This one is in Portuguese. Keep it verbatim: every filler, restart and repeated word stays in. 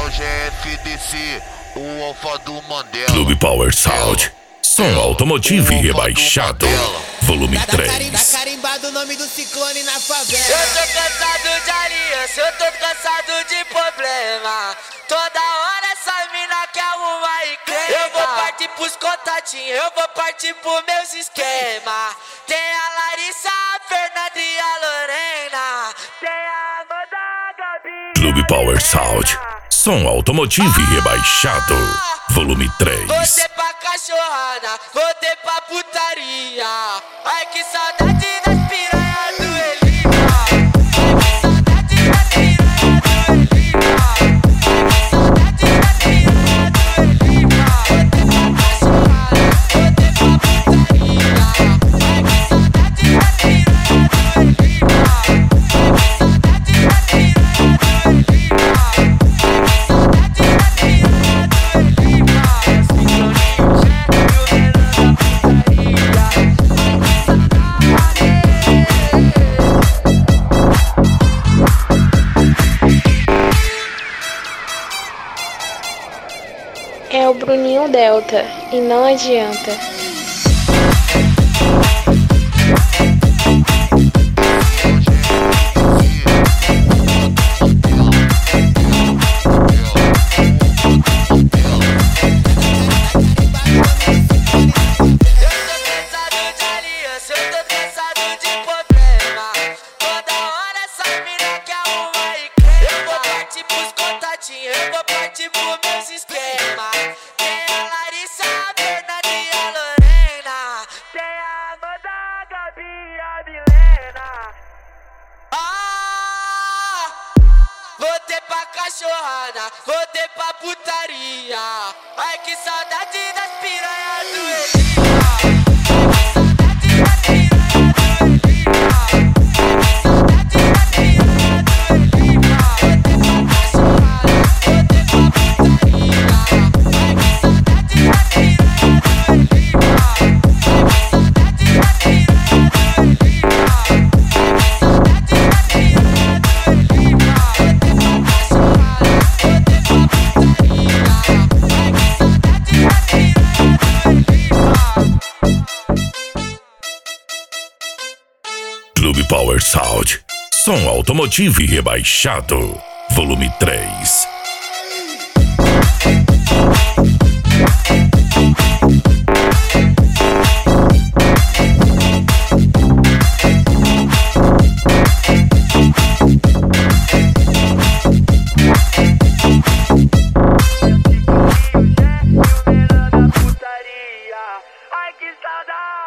o G F D C, o Alfa do Mandela. Clube Power Sound, som automotivo e rebaixado, volume três. Tá carimbado o nome do ciclone na favela. Eu tô cansado de aliança, eu tô cansado de problema. Toda hora essa mina quer arrumar e crema. Eu vou partir pros contatinhos, eu vou partir pros meus esquemas. Tem a Larissa, a Fernanda e a Lorena. Tem a Amanda, a Gabi. Clube Power Sound, som automotivo e rebaixado, volume três. Voltei pra cachorrada, voltei pra putaria. Ai que saudade das piranhas do Elima. Ai que saudade das piranhas do Elima. Ai que saudade das piranhas do Elima. Voltei pra cachorrada, voltei pra putaria. Ai que saudade das piranhas do Elima. Ai que saudade das piranhas do Elima. É o Bruninho Delta, e não adianta. Eu vou partir pros meus esquemas. Tem a Larissa, a Fernanda e a Lorena. Tem a Amanda, a Gabi e a Milena. Ah, voltei pra cachorrada, voltei pra putaria. Ai que saudade das piranhas do Elima. Clube Power Sound, som automotivo e rebaixado, volume três. Ai que saudade.